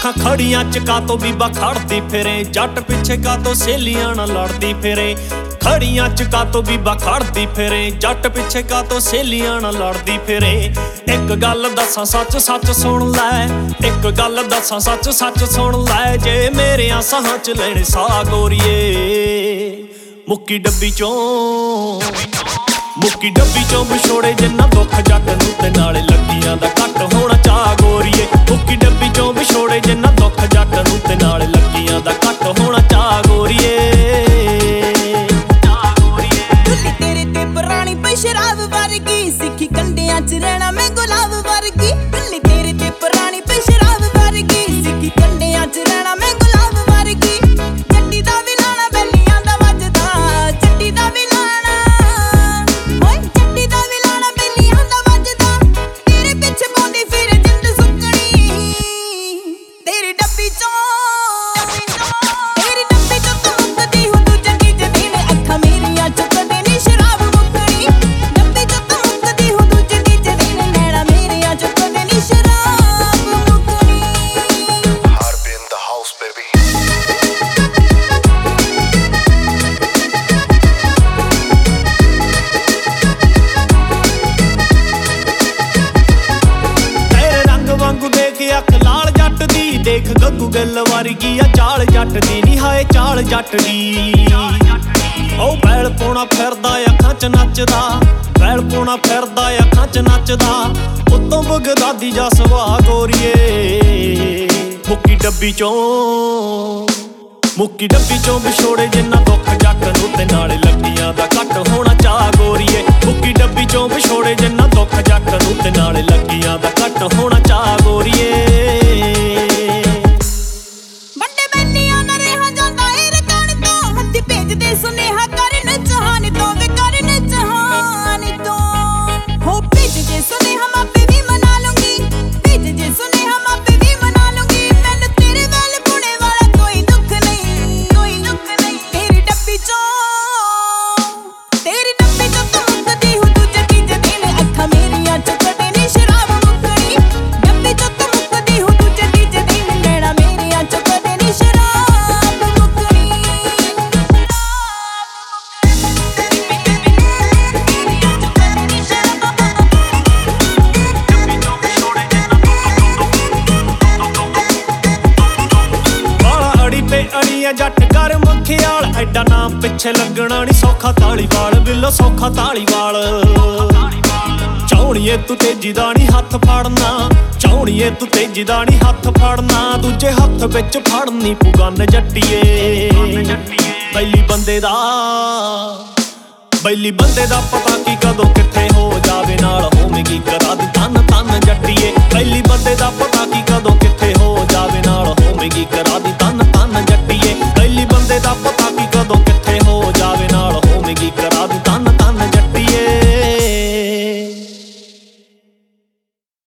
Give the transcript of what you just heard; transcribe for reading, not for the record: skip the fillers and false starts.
आखां खड़ियां च कातों बीबा खड़दी फिरे, जट पिछे कातों सहेलियां नाल लड़दी फिरे। खड़ियां च कातों बीबा खड़दी फिरे, जट पिछे कातों सहेलियां नाल लड़दी फिरे। एक गल दसां सच सच सुन लै, एक गल दसां सच सच सुन लै, जे मेरे साहां च लेने सा गोरीए। मुक्की डब्बी चों मुक्की डब्बी चों विछोड़े जिन्ना दुख जट नूं ते नाले लग्गियां दा घट होना चा गोरीए। मुक्की डब्बी चों विछोड़े जिन्ना दुख जट नूं ते नाले लग्गियां दा घट होना चा गोरीए। दुल्ली तेरे ते पुरानी पई शराब वर्गी, सिक्खी कंडियां च रहना मैं गुलाब वर्गी। दुल्ली तेरे ते पुरानी पई शराब वर्गी, सिक्खी कंडियां च रहना मैं गुलाब वर्गी। जट्टी दा भी लाना बैलियां दा वजदा, जट्टी दा भी लाना ओए जट्टी दा भी लाना बैलियां दा वजदा। तेरे पिछे पाउंदी फिर जिंद सुकणी, तेरी डब्बी चों तेरी डब्बी चों तूं मुक्कदी हो दूजे तीजे दिन, अखां मेरियां च कदे नी शराब मुक्कणी। डब्बी चों तूं मुक्कदी हो दूजे तीजे दिन, नैना मेरियां च कदे नी शराब मुक्कणी। Harbi in the house, baby. तेरे रंग वांगू देख अख लाल जट दी, देख गग्गू गिल वर्गी आ चाल जट दी नी, हाय चाल जट दी। ओ बैल पौना फिरदा अखां च नचदा, बैल पौना फिरदा अखां च नचदा, उत्तों बगदादी जा सुभाऽ गोरीए। मुक्की डब्बी चों मुक्की डब्बी चों विछोड़े जिन्ना दुख जट नूं ते नाले लग्गियां दा घट होना चा गोरीए। मुक्की डब्बी चों विछोड़े जिन्ना दुख जट नूं ते नाले लग्गियां दा घट होना चा गोरीए। ਵੱਡੇ ਬੈਲੀਆਂ ਨਾ ਰਿਹਾ ਜਾਂਦਾ ਏ ਰਕਾਨ ਤੋਂ, ਹੱਥੀ ਭੇਜਦੇ ਸੁਨੇਹਾ ਕਰਨ ਚਾਹਨ ਤੋਂ, ਵੇ ਕਰਨ ਚਾਹਨ ਤੋਂ। ਹੋ ਭੇਜ ਜੇ ਸੁਨੇਹਾ ਮਾਪੇ ਵੀ ਮਨਾ ਲੂੰਗੀ, ਭੇਜ ਜੇ ਸੁਨੇਹਾ ਮਾਪੇ ਵੀ ਮਨਾ ਲੂੰਗੀ। ਮੈਨੂੰ ਤੇਰੇ ਵੱਲ ਪੁਣੇ ਵਾਲਾ ਕੋਈ ਦੁੱਖ ਨਹੀਂ, ਕੋਈ ਦੁੱਖ ਨਹੀਂ। ਤੇਰੀ ਡੱਬੀ ਚੋਂ ਤੇਰੀ ਡੱਬੀ ਚੋਂ ਤੂੰ ਮੁੱਕਦੀ ਹੋ ਦੂਜੇ ਤੀਜੇ ਦਿਨ, ਅੱਖਾਂ ਮੇਰੀਆਂ ਚ ਕਦੇ ਨੀ ਸ਼ਰਾਬ ਮੁੱਕਣੀ। ਡੱਬੀ ਚੋਂ ਤੂੰ ਮੁੱਕਦੀ ਹੋ ਦੂਜੇ ਤੀਜੇ ਦਿਨ, ਨੈਣਾ ਮੇਰੀਆਂ ਚ ਕਦੇ ਨੀ ਸ਼ਰਾਬ ਮੁੱਕਣੀ। ਵਾਲਾ ਅੜੀ ਤੇ ਅੜੀਆਂ ਜੱਟ ਕਰ ਮੁਖਿਆਲ, ਐਡਾ ਨਾਮ ਪਿੱਛੇ ਲੱਗਣਾ ਨੀ ਸੌਖਾ ਧਾਲੀਵਾਲ, ਬਿੱਲੋ ਸੌਖਾ ਧਾਲੀਵਾਲ। ਚਾਉਣੀਏ ਤੂੰ ਤੇਜੀ ਦਾ ਨੀ ਹੱਥ ਫੜਨਾ, ਚਾਉਣੀਏ ਤੂੰ ਤੇਜੀ ਦਾ ਨੀ ਹੱਥ ਫੜਨਾ, ਦੂਜੇ ਹੱਥ ਵਿੱਚ ਫੜਨੀ ਪੁਗਨ ਜੱਟੀਏ। ਬੈਲੀ ਬੰਦੇ ਦਾ ਪਤਾ ਕੀ ਕਦੋਂ ਕਿੱਥੇ ਹੋ ਜਾਵੇ ਨਾਲ ਹੋਵੇਗੀ ਕਰਾ ਦੀ ਤਨ ਤਨ ਜੱਟੀਏ। ਬੈਲੀ ਬੰਦੇ ਦਾ ਪਤਾ ਕੀ ਕਦੋਂ ਕਿੱਥੇ ਹੋ ਜਾਵੇ ਨਾਲ ਹੋਵੇਗੀ ਕਰਾ ਦੀ